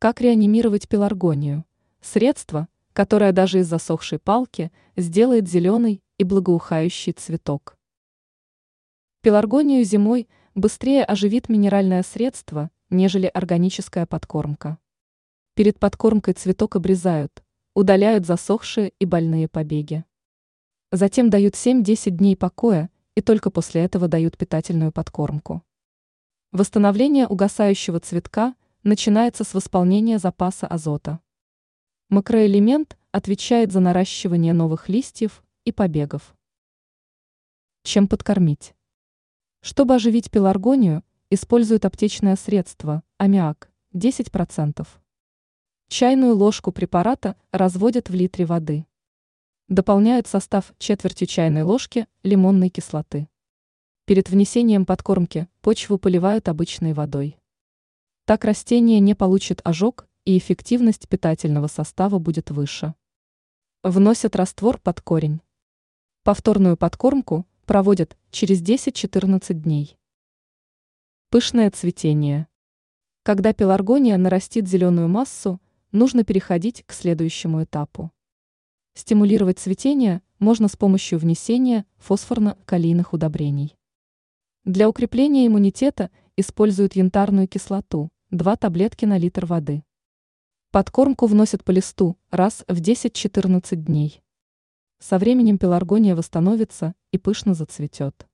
Как реанимировать пеларгонию? Средство, которое даже из засохшей палки сделает зеленый и благоухающий цветок. Пеларгонию зимой быстрее оживит минеральное средство, нежели органическая подкормка. Перед подкормкой цветок обрезают, удаляют засохшие и больные побеги. Затем дают 7-10 дней покоя и только после этого дают питательную подкормку. Восстановление угасающего цветка начинается с восполнения запаса азота. Макроэлемент отвечает за наращивание новых листьев и побегов. Чем подкормить? Чтобы оживить пеларгонию, используют аптечное средство аммиак 10%. Чайную ложку препарата разводят в литре воды. Дополняют состав четвертью чайной ложки лимонной кислоты. Перед внесением подкормки почву поливают обычной водой. Так растение не получит ожог и эффективность питательного состава будет выше. Вносят раствор под корень. Повторную подкормку проводят через 10-14 дней. Пышное цветение. Когда пеларгония нарастит зеленую массу, нужно переходить к следующему этапу. Стимулировать цветение можно с помощью внесения фосфорно-калийных удобрений. Для укрепления иммунитета используют янтарную кислоту, 2 таблетки на литр воды. Подкормку вносят по листу раз в 10-14 дней. Со временем пеларгония восстановится и пышно зацветет.